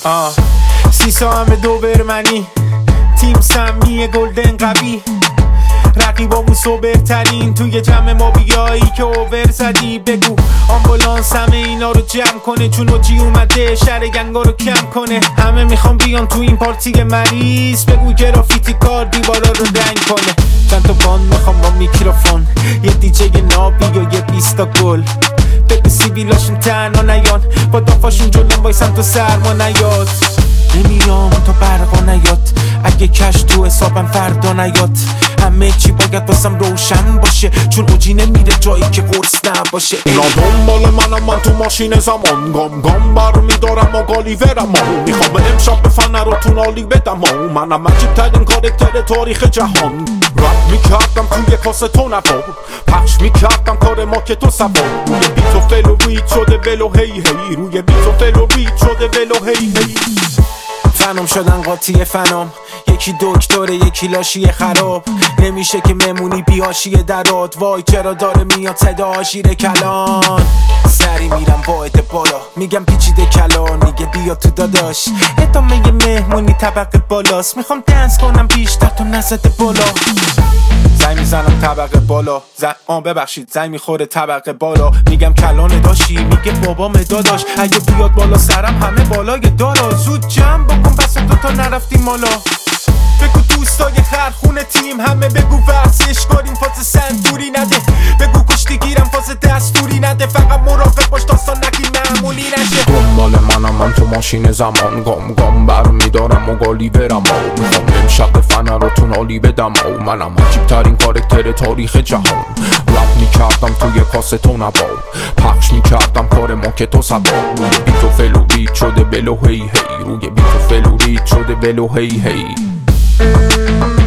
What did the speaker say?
سیسا همه دوبرمنی، تیم سمی گلدن قوی، رقیبامون سو بهترین، توی جمع ما بیایی که اوور زدی. بگو آمبولانس همه اینا رو جمع کنه، چون اوجی اومده شهر گنگا رو کم کنه. همه میخوام بیان تو این پارتی مریض، بگو گرافیتی کار دیوارا رو رنگ کنه. چند تا باند میخوام با میکروفون، یه دیجی نابی و یه 20 گل. بگو سیبیلاشون تنها نیان، با دافاشون جلوم وایسم تو سرما نیاد. نمیام تو برقا نیاد، اگه کش تو حسابم فردا نیاد. همه چی باید باسم روشن باشه، چون اوجی نمیره جایی که قرص نباشه. اینا دنبال منم، من تو ماشین زمان گام گام برمیدارم و گالیورم. میخوام امشب به فنر رو تو نالی بدم. منم عجیب ترین کارکتر تاریخ جهان. رپ میکردم توی کاسه تو نبا، پخش میکردم کار ما که تو سبا. روی بیت و فل و ریت شده ولو هی هی، روی بیت و فل و ریت شده ولو هی هی. فنم شدن قاطی فنم، یکی دکتره یکی لاشی خراب. نمیشه که ممونی بیاشی درات، وای چرا داره میاد صدا آشیر کلان. سری میرم واعد بالا، میگم پیچیده کلان، میگه بیا تو داداش. ادامه مهمونی طبقه بالاست، میخوام دنس کنم بیشتر تو نزده بالا. زنگ میزنم طبقه بالا، ببخشید زنگ میخوره طبقه بالا. میگم کلانه داشی، میگه بابام داداش. اگه بیاد بالا سرم همه بالای دارا. زود جمع بکن بس دوتا نرفتیم مالا. بگو دوستای خرخونه تیم همه، بگو ورزش کنیم فاز سنتوری نده. بگو کشتی گیرم فاز دستوری نده، فقط مراقب باش داستان نگی معمولی نشه. دنبال منم، من تو ماشین زمان گام گام برمیدارم و گالیورم. میخوام امشب به فنر رو تو نالی بدم. منم عجیب ترین کارکتر تاریخ جهان. رپ میکردم توی کاسه تو نبا، پخش میکردم کار ما که تو سبا. روی بیت و فل و ریت شده ولو هی هی، روی بیت و فل و ریت شده ولو هی هی.